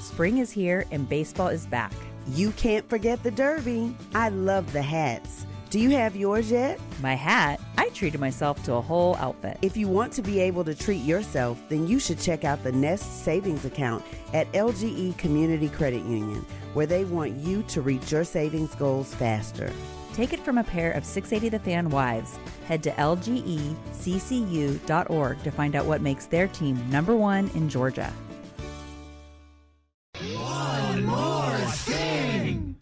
Spring is here and baseball is back. You can't forget the Derby. I love the hats. Do you have yours yet? My hat? I treated myself to a whole outfit. If you want to be able to treat yourself, then you should check out the Nest Savings Account at LGE Community Credit Union, where they want you to reach your savings goals faster. Take it from a pair of 680 The Fan wives. Head to lgeccu.org to find out what makes their team #1 in Georgia. One more thing.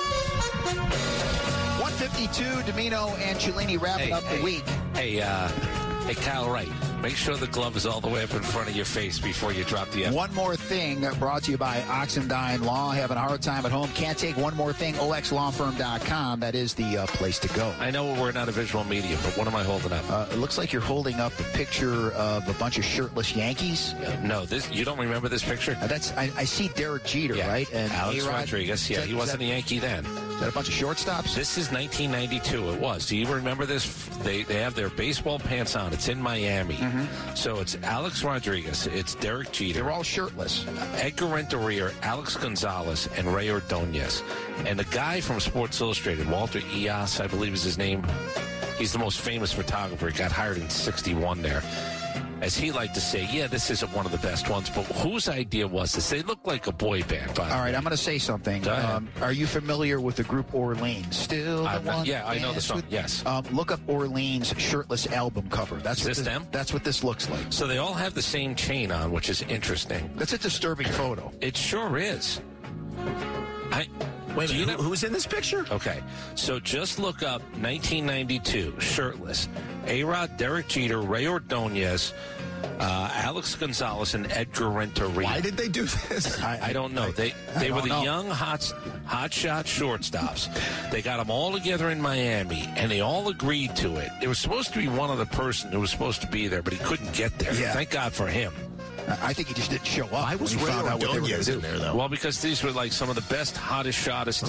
152, Domino and Cellini wrapping up the week. Hey, Kyle Wright, make sure the glove is all the way up in front of your face before you drop the F. One more thing brought to you by Oxendine Law. Having a hard time at home? Can't take one more thing? OXLawFirm.com. That is the place to go. I know we're not a visual medium, but what am I holding up? It looks like you're holding up a picture of a bunch of shirtless Yankees. No, you don't remember this picture? I see Derek Jeter, right? And Alex Rodriguez. Yeah, he wasn't a Yankee then. Is that a bunch of shortstops? This is 1992. It was. Do you remember this? They have their baseball pants on. It's in Miami. Mm-hmm. So it's Alex Rodriguez. It's Derek Jeter. They're all shirtless. Edgar Renteria, Alex Gonzalez, and Ray Ordonez. And the guy from Sports Illustrated, Walter Eos, I believe is his name. He's the most famous photographer. He got hired in 61 there. As he liked to say, yeah, this isn't one of the best ones, but whose idea was this? They look like a boy band. All right, I'm going to say something. Are you familiar with the group Orleans? Still the one? Yeah, I know the song, yes. Look up Orleans' shirtless album cover. Is this them? That's what this looks like. So they all have the same chain on, which is interesting. That's a disturbing photo. It sure is. Wait a minute, who's in this picture? Okay, so just look up 1992, shirtless. A-Rod, Derek Jeter, Ray Ordonez, Alex Gonzalez, and Edgar Renteria. Why did they do this? I don't know. They were the young hot shot shortstops. They got them all together in Miami, and they all agreed to it. There was supposed to be one other person who was supposed to be there, but he couldn't get there. Yeah. Thank God for him. I think he just didn't show up. Why was Ray Ordonez in there, though? Well, because these were like some of the best, hottest, shottest.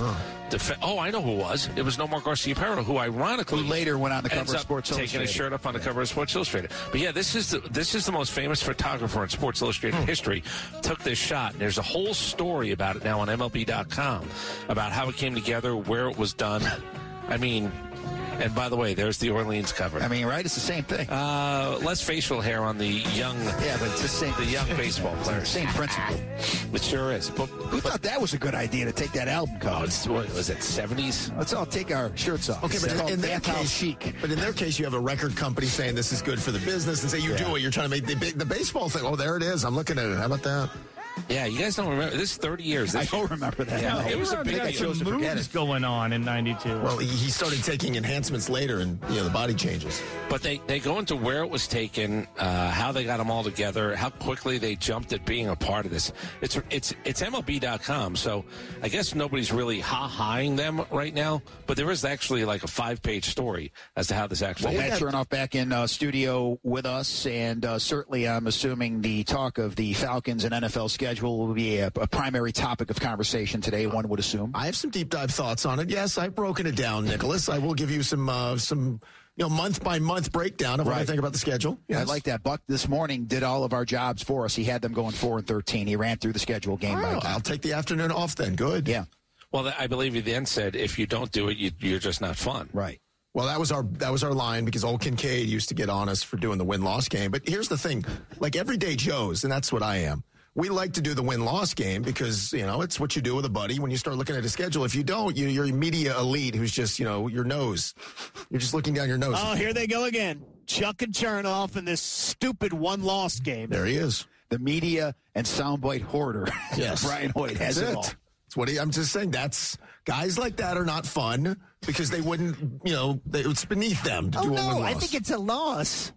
I know who it was. It was Nomar Garciaparra, who ironically later went on the cover of Sports Illustrated, taking his shirt up on the cover of Sports Illustrated. But yeah, this is the most famous photographer in Sports Illustrated history. Took this shot, and there's a whole story about it now on MLB.com about how it came together, where it was done. I mean. And by the way, there's the Orleans cover. I mean, right? It's the same thing. Less facial hair on the young. Yeah, but it's the same. The young baseball players. Same principle. It sure is. But who thought that was a good idea to take that album cover? What was it? 70s? Let's all take our shirts off. Okay, but in their case, chic. But in their case, you have a record company saying this is good for the business, and say you do it. You're trying to make the baseball thing. Oh, there it is. I'm looking at it. How about that? Yeah, you guys don't remember. This is 30 years. I don't remember that. Yeah, it was a big deal. Some moves going on in 92. Well, he started taking enhancements later, and the body changes. But they go into where it was taken, how they got them all together, how quickly they jumped at being a part of this. It's MLB.com, so I guess nobody's really ha-haing them right now. But there is actually like a 5-page story as to how this actually happened. Matt Chernoff back in studio with us, and certainly I'm assuming the talk of the Falcons and NFL schedule will be a primary topic of conversation today, one would assume. I have some deep dive thoughts on it. Yes, I've broken it down, Nicholas. I will give you some month by month breakdown of what I think about the schedule. Yes. I like that. Buck this morning did all of our jobs for us. He had them going 4-13. He ran through the schedule game by game. I'll take the afternoon off then. Good. Yeah. Well, I believe he then said, if you don't do it, you're just not fun. Right. Well, that was our line, because old Kincaid used to get on us for doing the win-loss game. But here's the thing, like everyday Joes, and that's what I am. We like to do the win-loss game because, it's what you do with a buddy when you start looking at a schedule. If you don't, you're a media elite who's just, your nose. You're just looking down your nose. Oh, here they go again. Chuck and Chernoff in this stupid one-loss game. There he is. The media and soundbite hoarder. Yes. Brian Hoyt has it all. That's what I'm just saying. Guys like that are not fun because they wouldn't, it's beneath them to do a win-loss. I think it's a loss.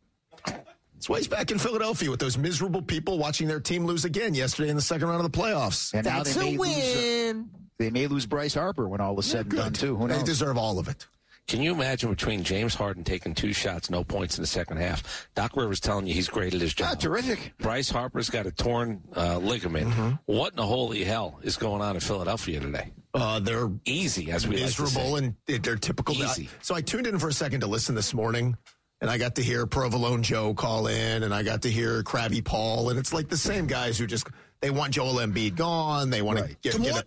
That's why he's back in Philadelphia with those miserable people watching their team lose again yesterday in the second round of the playoffs. And that's now a win. They may lose Bryce Harper when all is said and done, too. Who knows? They deserve all of it. Can you imagine between James Harden taking 2 shots, no points in the second half? Doc Rivers telling you he's great at his job. Terrific. Bryce Harper's got a torn ligament. Mm-hmm. What in the holy hell is going on in Philadelphia today? They're easy, as we miserable, like to say. And they're typical. Easy. So I tuned in for a second to listen this morning, and I got to hear Provolone Joe call in, and I got to hear Krabby Paul, and it's like the same guys who just they want Joel Embiid gone. They want to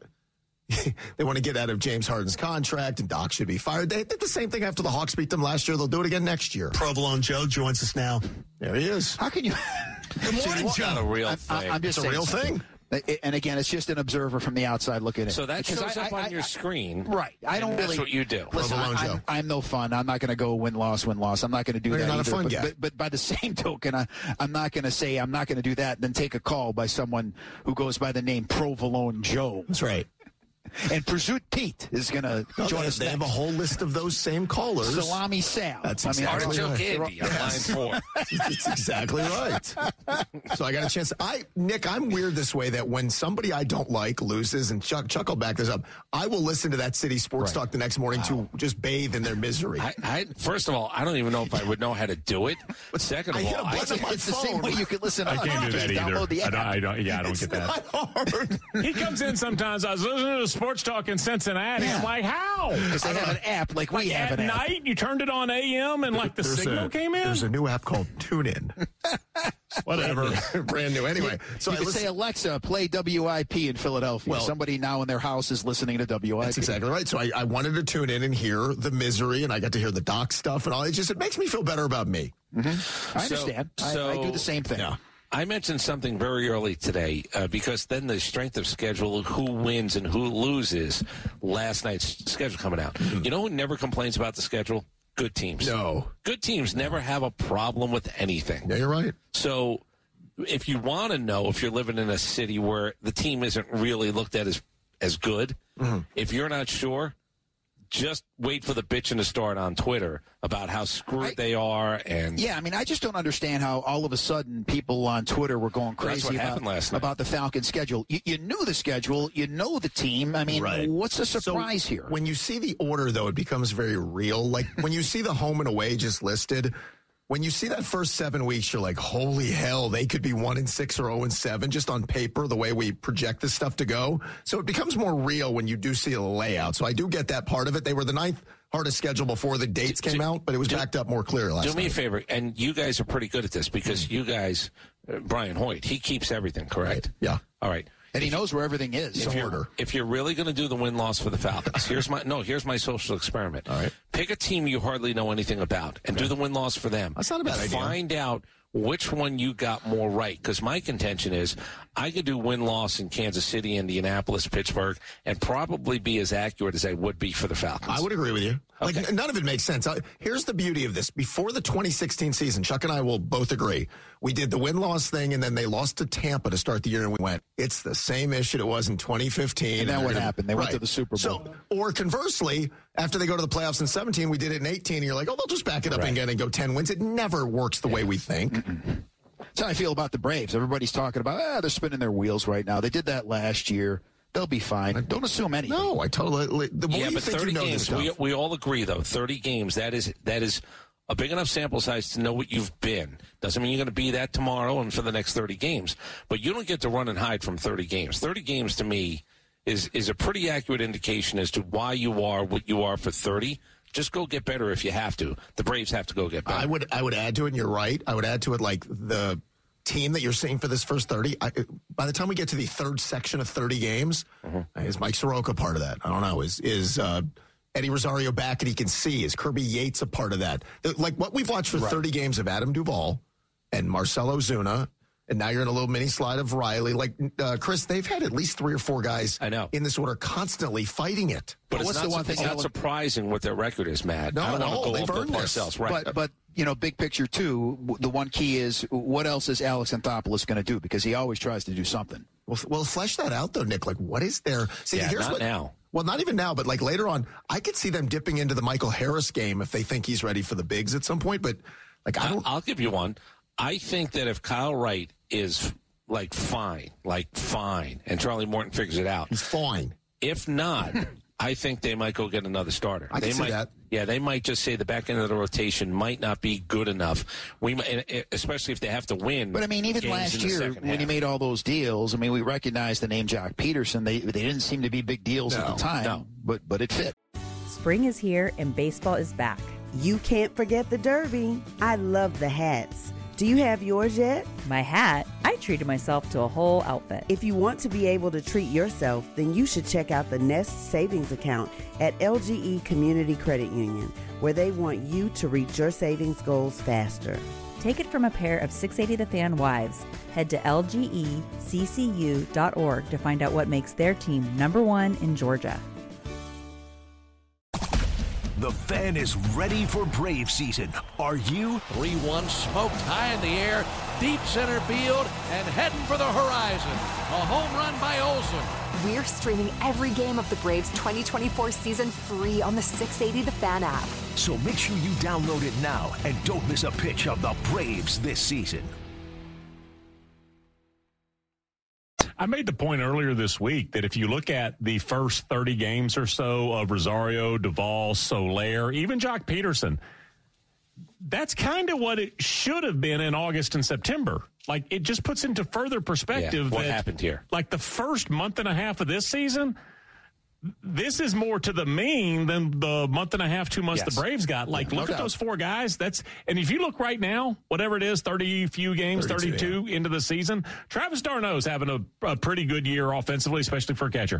they want to get out of James Harden's contract, and Doc should be fired. They did the same thing after the Hawks beat them last year. They'll do it again next year. Provolone Joe joins us now. There he is. How can you? Good morning, It's not a Joe. real thing. I'm just It's a real saying thing. And again, it's just an observer from the outside looking in. So that Because shows up on your screen. Right. I don't That's really. what you do. Listen, Provolone Joe. I'm no fun. I'm not going to go win-loss. I'm not going to do No, that you're not a either. fun but, guy. But by the same token, I'm not going to say I'm not going to do that and then take a call by someone who goes by the name Provolone Joe. That's right. And Pursuit Pete is going to join us They have a next. whole list of those same callers. Salami Sal. That's exactly Artichoke right. candy on line 4. That's exactly right. So I got a chance. Nick, I'm weird this way that when somebody I don't like loses, and Chuck will back this up, I will listen to that City Sports Talk the next morning to just bathe in their misery. First of all, I don't even know if I would know how to do it. But second I of hit a all, button on my It's the same phone. way you can listen. I can't do Just that download the either. app. I don't get It's that. not hard. He comes in sometimes. I was listening to Sports Talk in Cincinnati. Yeah. I'm like, how? Because they have an app like we have At an app. night, you turned it on AM and like the signal came in? There's a new app called TuneIn. Whatever. Brand new. Anyway, so You I could listen. say, Alexa, play WIP in Philadelphia. Well, Somebody now in their house is listening to WIP. That's exactly right. So I wanted to tune in and hear the misery, and I got to hear the doc stuff and all. It makes me feel better about me. I understand. I do the same thing. Yeah. I mentioned something very early today because then the strength of schedule, who wins and who loses, last night's schedule coming out. You know who never complains about the schedule? Good teams. No. Good teams never have a problem with anything. Yeah, you're right. So if you want to know if you're living in a city where the team isn't really looked at as good, if you're not sure, just wait for the bitching to start on Twitter about how screwed they are. And Yeah, I mean, I just don't understand how all of a sudden people on Twitter were going Well, that's crazy what happened last night. about the Falcons schedule. You knew the schedule. You know the team. I mean, Right. what's the surprise So here? When you see the order, though, it becomes very real. Like when you see the home and away just listed, when you see that first 7 weeks, you're like, holy hell, they could be 1-6 or 0-7 just on paper, the way we project this stuff to go. So it becomes more real when you do see the layout. So I do get that part of it. They were the 9th hardest schedule before the dates came out, but it was backed up more clear last do me a night. favor, and you guys are pretty good at this because you guys, Brian Hoyt, he keeps everything, correct? Yeah. All right. And he knows where everything is. If you're really going to do the win-loss for the Falcons, here's my social experiment. All right. Pick a team you hardly know anything about and do the win-loss for them. That's not a bad idea. Find out which one you got more right. Because my contention is I could do win-loss in Kansas City, Indianapolis, Pittsburgh, and probably be as accurate as I would be for the Falcons. I would agree with you. Okay. Like, none of it makes sense. Here's the beauty of this. Before the 2016 season, Chuck and I will both agree. We did the win-loss thing, and then they lost to Tampa to start the year, and we went, it's the same issue it was in 2015. And then they're what gonna- happened? They went to Right. the Super Bowl. So, or conversely, after they go to the playoffs in 17, we did it in 18, and you're like, oh, they'll just back it up again and go 10 wins. It never works the way we think. That's how I feel about the Braves. Everybody's talking about, they're spinning their wheels right now. They did that last year. They'll be fine. Don't assume anything. No, I totally. The more Yeah, you but think 30 you know this games, stuff. we all agree, though, 30 games, that is a big enough sample size to know what you've been. Doesn't mean you're going to be that tomorrow and for the next 30 games. But you don't get to run and hide from 30 games. 30 games, to me, is a pretty accurate indication as to why you are what you are for 30. Just go get better if you have to. The Braves have to go get better. I would add to it, and you're right. I would add to it, like, the team that you're seeing for this first 30. By the time we get to the third section of 30 games, is Mike Soroka part of that? I don't know. Is Eddie Rosario back and he can see? Is Kirby Yates a part of that? Like what we've watched for 30 games of Adam Duvall and Marcelo Zuna, and now you're in a little mini slide of Riley. Like, Chris, they've had at least 3 or 4 guys in this order constantly fighting it. But what's the one thing? It's not surprising what their record is, Matt. No, I don't no, want to they've go earned off this. ourselves. Right. But big picture, too, the one key is what else is Alex Anthopoulos going to do? Because he always tries to do something. Well, flesh that out, though, Nick. Like, what is there? See, Yeah, here's not what, now. Well, not even now, but like later on, I could see them dipping into the Michael Harris game if they think he's ready for the bigs at some point. But like, I'll give you one. I think that if Kyle Wright is fine, and Charlie Morton figures it out, he's fine. If not, I think they might go get another starter. I can see that. Yeah, they might just say the back end of the rotation might not be good enough. Especially if they have to win. But I mean, even games last in the year second when half. you made all those deals, I mean, we recognized the name Jock Peterson. They didn't seem to be big deals at the time. No. But it fit. Spring is here and baseball is back. You can't forget the Derby. I love the hats. Do you have yours yet? My hat? I treated myself to a whole outfit. If you want to be able to treat yourself, then you should check out the Nest Savings Account at LGE Community Credit Union, where they want you to reach your savings goals faster. Take it from a pair of 680 The Fan wives. Head to lgeccu.org to find out what makes their team #1 in Georgia. The Fan is ready for Brave season. Are you? 3-1 smoked high in the air, deep center field, and heading for the horizon. A home run by Olsen. We're streaming every game of the Braves 2024 season free on the 680 The Fan app. So make sure you download it now and don't miss a pitch of the Braves this season. I made the point earlier this week that if you look at the first 30 games or so of Rosario, Duvall, Soler, even Jock Peterson, that's kind of what it should have been in August and September. Like, it just puts into further perspective what happened here. Like, the first month and a half of this season, this is more to the mean than the month and a half, 2 months the Braves got. Like, look at those four guys. And if you look right now, whatever it is, 30 few games, 32 into the season, Travis d'Arnaud's having a pretty good year offensively, especially for a catcher.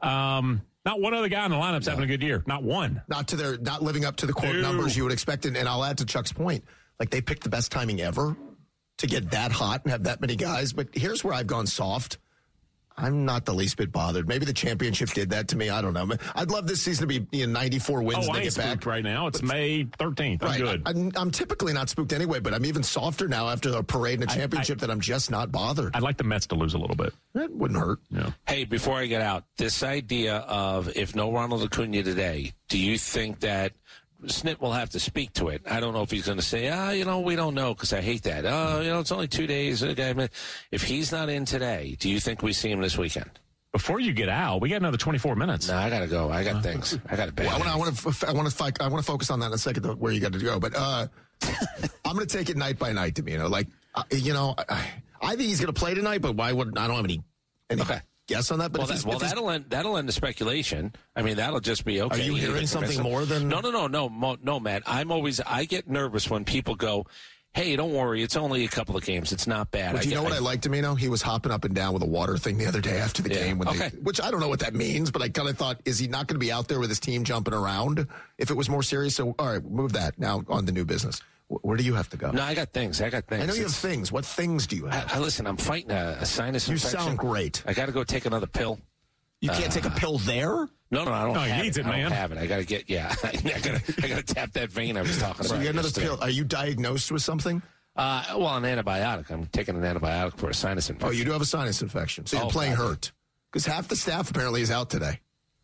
Not one other guy in the lineup's having a good year. Not one. Not living up to the quote numbers you would expect. And I'll add to Chuck's point, like, they picked the best timing ever to get that hot and have that many guys. But here's where I've gone soft. I'm not the least bit bothered. Maybe the championship did that to me. I don't know. I'd love this season to be 94 wins and they get back. Right now. It's May 13th. I'm good. I'm typically not spooked anyway, but I'm even softer now after the parade and a championship that I'm just not bothered. I'd like the Mets to lose a little bit. It wouldn't hurt. Yeah. Hey, before I get out, this idea of if no Ronald Acuna today, do you think that Snit will have to speak to it? I don't know if he's going to say, we don't know, because I hate that. It's only 2 days. If he's not in today, do you think we see him this weekend? Before you get out, we got another 24 minutes. No, I got to go. I got things. I got to bed. Well, I want to focus on that in a second, where you got to go. But I'm going to take it night by night, Domino. I think he's going to play tonight, but why would I don't have any okay. Guess on that, but that'll end the speculation. I mean, that'll just be okay. Are you hearing something more than no, Matt? I get nervous when people go, "Hey, don't worry, it's only a couple of games. It's not bad." But you know what I liked, Domino? He was hopping up and down with a water thing the other day after the game, which I don't know what that means, but I kind of thought, is he not going to be out there with his team jumping around if it was more serious? So, all right, move that now on the new business. Where do you have to go? No, I got things. I know you have things. What things do you have? Listen, I'm fighting a sinus infection. You sound great. I got to go take another pill. You can't take a pill there? No, I don't. He needs it, man. I don't have it. I got to get. Yeah, I got to tap that vein I was talking about. So you got another pill. Are you diagnosed with something? An antibiotic. I'm taking an antibiotic for a sinus infection. Oh, you do have a sinus infection. So you're playing hurt. Because half the staff apparently is out today.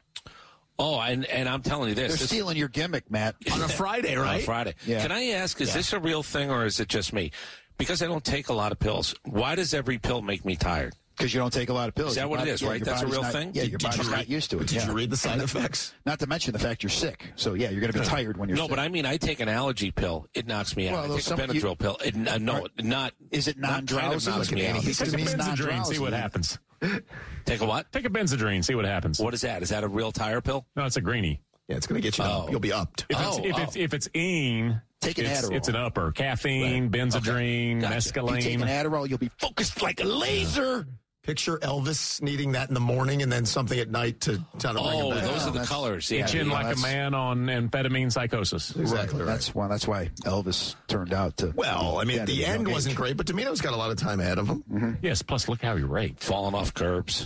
Oh, and I'm telling you this. They're stealing your gimmick, Matt. On a Friday, right? On a Friday. Yeah. Can I ask, is this a real thing or is it just me? Because I don't take a lot of pills. Why does every pill make me tired? Because you don't take a lot of pills. Is that what it is, right? That's a real thing? Yeah, your body's not used to it. Did you read the side effects? Not to mention the fact you're sick. So, yeah, you're going to be tired when you're sick. No, but I mean, I take an allergy pill. It knocks me out. I take a Benadryl pill. Is it non-drowsy? Knocks me out. Take a Benzedrine, see what happens. Take a what? Take a Benzedrine, see what happens. What is that? Is that a real tire pill? No, it's a greenie. Yeah, it's going to get you up. You'll be upped. If it's take an Adderall. It's an upper. Caffeine, Benzedrine, mescaline. If you take an Adderall, you'll be focused like a laser. Picture Elvis needing that in the morning and then something at night to kind of bring it back. Those are the colors. Yeah, itching like a man on amphetamine psychosis. Exactly right. That's why Elvis turned out to. Well, I mean, the end wasn't great, but Domino's got a lot of time ahead of him. Mm-hmm. Yes, plus look how he raked. Falling off curbs.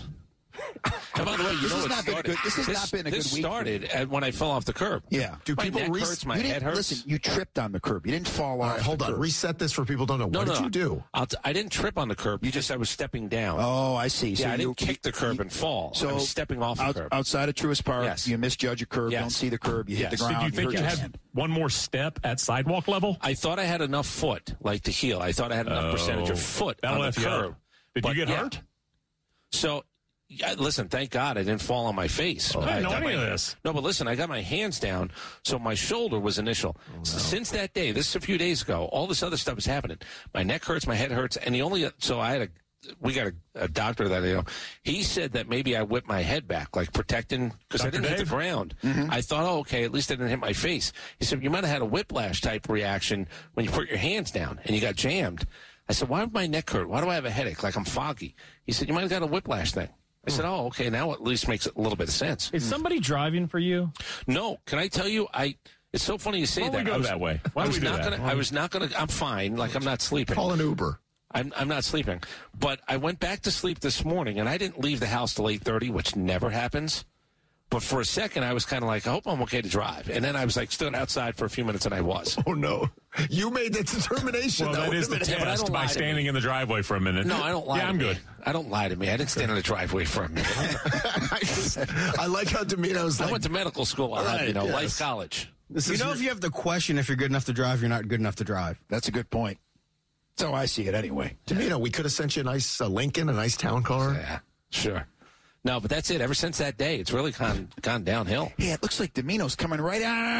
And by the way, this has not been a good week. This started when I fell off the curb. Yeah. Do people hurts? My head hurts. Listen, you tripped on the curb. You didn't fall off. All right, hold on. Reset this for people who don't know. What did you do? I didn't trip on the curb. I was stepping down. Oh, I see. Yeah, I didn't kick the curb and fall. So I was stepping off the curb. Outside of Truist Park, you misjudge a curb, don't see the curb, you hit the ground. Did you think you had one more step at sidewalk level? I thought I had enough foot, like to heel. I thought I had enough percentage of foot on the curb. Did you get hurt? So... listen, thank God I didn't fall on my face. I didn't know any of this. No, but listen, I got my hands down, so my shoulder was initial. Oh, no. Since that day, this is a few days ago, all this other stuff is happening. My neck hurts, my head hurts, and so I had we got a doctor that he said that maybe I whipped my head back, like protecting, because I didn't hit the ground. Mm-hmm. I thought, okay, at least I didn't hit my face. He said, you might have had a whiplash type reaction when you put your hands down and you got jammed. I said, why would my neck hurt? Why do I have a headache? Like I'm foggy. He said, you might have got a whiplash thing. I said, oh, okay, now at least makes a little bit of sense. Is somebody driving for you? No. Can I tell you, it's so funny you say that. Why don't we go that way? Why don't we do that? I was not going to, I'm fine, like I'm not sleeping. Call an Uber. I'm not sleeping. But I went back to sleep this morning, and I didn't leave the house till 8:30, which never happens. But for a second, I was kind of like, I hope I'm okay to drive. And then I was like, stood outside for a few minutes, and I was. Oh, no. You made that determination. Well, that is the test by standing in the driveway for a minute. No, I don't lie to me. I'm good. I don't lie to me. I didn't stand in the driveway for a minute. I like how Domino's like. I went to medical school, Life College. If you have the question if you're good enough to drive, you're not good enough to drive. That's a good point. That's how I see it anyway. Domino, we could have sent you a nice Lincoln, a nice town car. Yeah, sure. No, but that's it. Ever since that day, it's really gone downhill. Yeah, it looks like Domino's coming right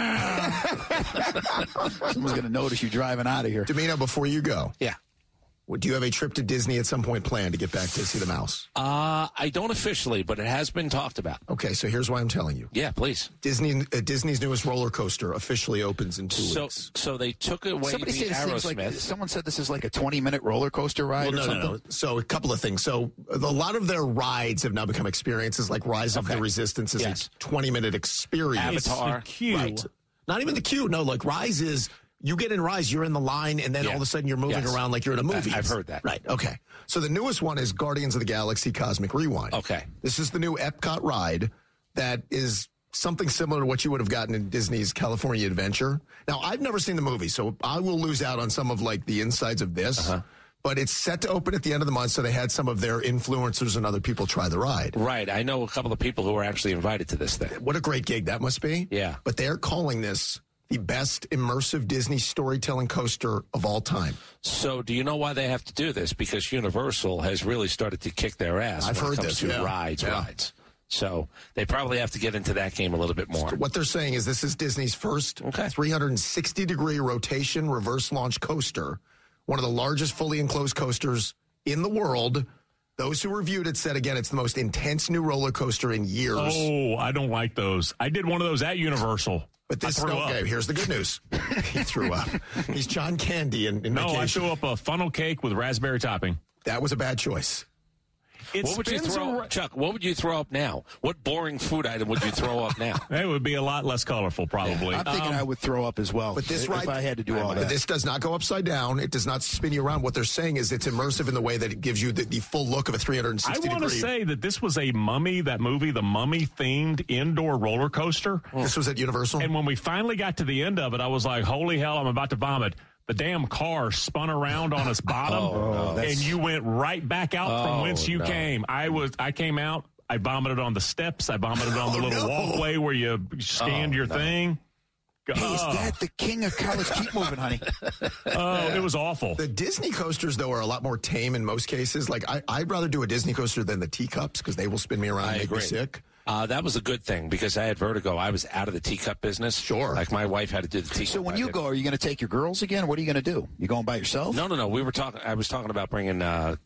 out. Someone's going to notice you driving out of here. Domino, before you go. Yeah. Do you have a trip to Disney at some point planned to get back to see the mouse? I don't officially, but it has been talked about. Okay, so here's why I'm telling you. Yeah, please. Disney's newest roller coaster officially opens in 2 weeks. So they took away Somebody the said Aerosmith. Someone said this is like a 20-minute roller coaster ride or something? No. So a couple of things. So a lot of their rides have now become experiences, like Rise of the Resistance is a 20-minute experience. Avatar. It's the queue. Right. Not even the queue. No, like Rise is... You get in Rise, you're in the line, and then all of a sudden you're moving around like you're in a movie. I've heard that. Right, okay. So the newest one is Guardians of the Galaxy Cosmic Rewind. Okay. This is the new Epcot ride that is something similar to what you would have gotten in Disney's California Adventure. Now, I've never seen the movie, so I will lose out on some of like the insides of this. But it's set to open at the end of the month, so they had some of their influencers and other people try the ride. Right. I know a couple of people who were actually invited to this thing. What a great gig that must be. Yeah. But they're calling this the best immersive Disney storytelling coaster of all time. So do you know why they have to do this? Because Universal has really started to kick their ass I've when heard it comes this, to rides. So they probably have to get into that game a little bit more. So what they're saying is this is Disney's first 360-degree rotation reverse launch coaster, one of the largest fully enclosed coasters in the world. Those who reviewed it said, again, it's the most intense new roller coaster in years. Oh, I don't like those. I did one of those at Universal. But this, okay, here's the good news. He threw up. He's John Candy in No, Vacation. I threw up a funnel cake with raspberry topping. That was a bad choice. What would you throw, Chuck? What would you throw up now? What boring food item would you throw up now? It would be a lot less colorful, probably. I'm thinking I would throw up as well. But this ride, if I had to do all that. But this does not go upside down. It does not spin you around. What they're saying is it's immersive in the way that it gives you the full look of a 360 I want to say that this was a Mummy, that movie, the Mummy-themed indoor roller coaster. This was at Universal? And when we finally got to the end of it, I was like, holy hell, I'm about to vomit. The damn car spun around on its bottom, and you went right back out from whence you came. I came out. I vomited on the steps. I vomited on the little walkway where you scanned your thing. Hey, is that the king of college? Keep moving, honey. Oh, it was awful. The Disney coasters, though, are a lot more tame in most cases. Like, I'd rather do a Disney coaster than the teacups because they will spin me around and make me sick. That was a good thing because I had vertigo. I was out of the teacup business. Sure. Like my wife had to do the teacup. So when you go, are you going to take your girls again? What are you going to do? You going by yourself? No. We were talking. I was talking about bringing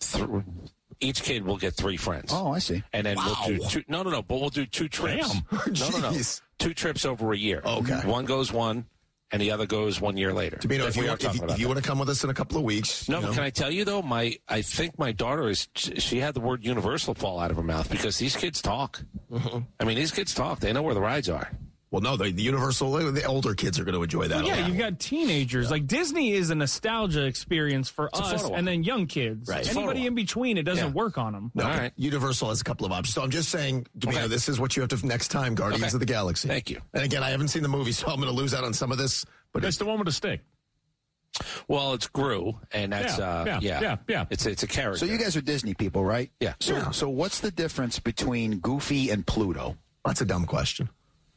each kid will get 3 friends. Oh, I see. And then we'll do 2. No. But we'll do 2 trips. Damn. No. 2 trips over a year. Okay. One goes one, and the other goes 1 year later. If you want to come with us in a couple of weeks. No, can I tell you, though, I think my daughter she had the word Universal fall out of her mouth because these kids talk. Mm-hmm. I mean, these kids talk. They know where the rides are. Well, no, the Universal, the older kids are going to enjoy that. Well, yeah, you've got teenagers. Yeah. Like, Disney is a nostalgia experience for us and then young kids. Right. Anybody in between, it doesn't work on them. No, all right. Universal has a couple of options. So I'm just saying, Domino, this is what you have to next time, Guardians of the Galaxy. Thank you. And again, I haven't seen the movie, so I'm going to lose out on some of this. But it's the one with the stick. Well, it's Gru, and that's yeah. It's a character. So you guys are Disney people, right? Yeah. So what's the difference between Goofy and Pluto? That's a dumb question.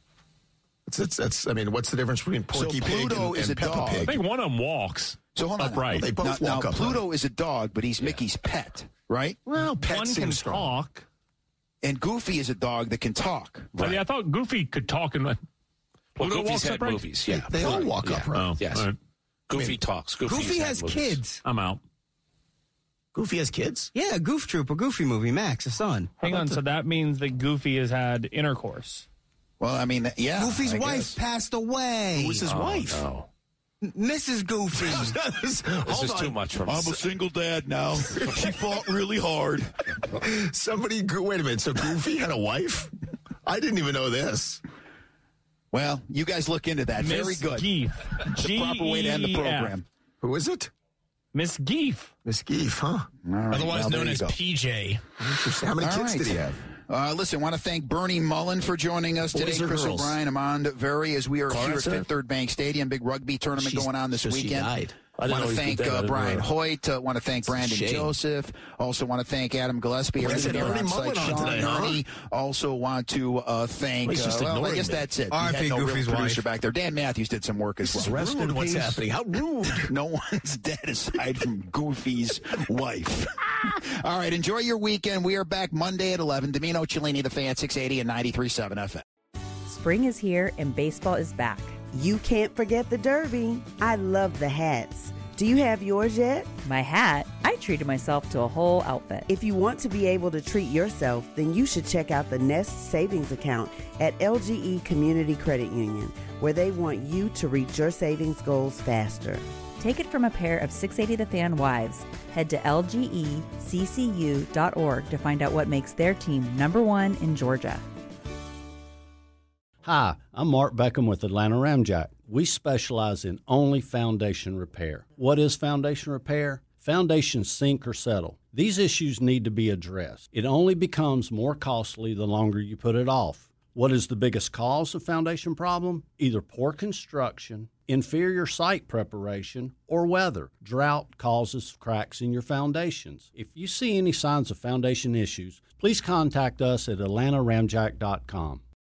I mean, what's the difference between Porky Pig and Peppa Pig? I think one of them walks. So hold on. Upright. They both walk upright. Pluto is a dog, but he's Mickey's pet, right? Well, pet one can talk. And Goofy is a dog that can talk. Right. I thought Goofy could talk and Pluto walks had upright? Movies, yeah. They all walk upright. Yes. Right. Goofy talks. Goofy has kids. I'm out. Goofy has kids? Yeah, Goof Troop, a Goofy movie. Max, a son. Hang on, so that means that Goofy has had intercourse. Well, I mean, yeah. Goofy's wife passed away. Who was his wife? No. Mrs. Goofy. This is too much for me. I'm a single dad now. She fought really hard. Wait a minute. So Goofy had a wife? I didn't even know this. Well, you guys look into that. Very good. Geef. The proper way to end the program. Who is it? Miss Geef. Miss Geef, huh? Right, otherwise known as PJ. Interesting. How many kids did he have? Listen, I want to thank Bernie Mullen for joining us today. Chris O'Brien, Amand Very, as we are here at Fifth Third Bank Stadium. Big rugby tournament going on this weekend. She died. I want to thank Brian Hoyt. Want to thank Brandon Joseph. Also want to thank Adam Gillespie. Also want to thank. I guess that's it. R.I.P. Goofy's wife back there. Dan Matthews did some work as well. Rude. What's happening? How rude! No one's dead aside from Goofy's wife. All right, enjoy your weekend. We are back Monday at 11. Domino Cellini, the Fan, 680 and 93.7 FM. Spring is here and baseball is back. You can't forget the Derby. I love the hats. Do you have yours yet? My hat? I treated myself to a whole outfit. If you want to be able to treat yourself, then you should check out the Nest Savings Account at LGE Community Credit Union, where they want you to reach your savings goals faster. Take it from a pair of 680 The Fan wives. Head to lgeccu.org to find out what makes their team #1 in Georgia. Hi, I'm Mark Beckham with Atlanta Ramjack. We specialize in only foundation repair. What is foundation repair? Foundations sink or settle. These issues need to be addressed. It only becomes more costly the longer you put it off. What is the biggest cause of foundation problem? Either poor construction, inferior site preparation, or weather. Drought causes cracks in your foundations. If you see any signs of foundation issues, please contact us at atlantaramjack.com.